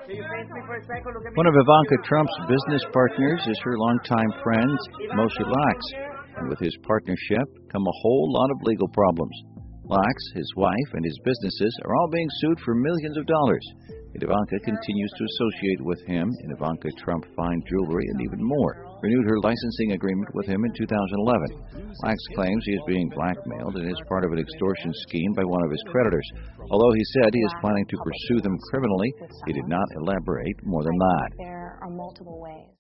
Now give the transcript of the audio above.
One of Ivanka Trump's business partners is her longtime friend, Moshe Lax. And with his partnership come a whole lot of legal problems. Lax, his wife, and his businesses are all being sued for millions of dollars. And Ivanka continues to associate with him in Ivanka Trump fine jewelry and even more. Renewed her licensing agreement with him in 2011. Lax claims he is being blackmailed and is part of an extortion scheme by one of his creditors. Although he said he is planning to pursue them criminally, he did not elaborate more than that. There are multiple ways.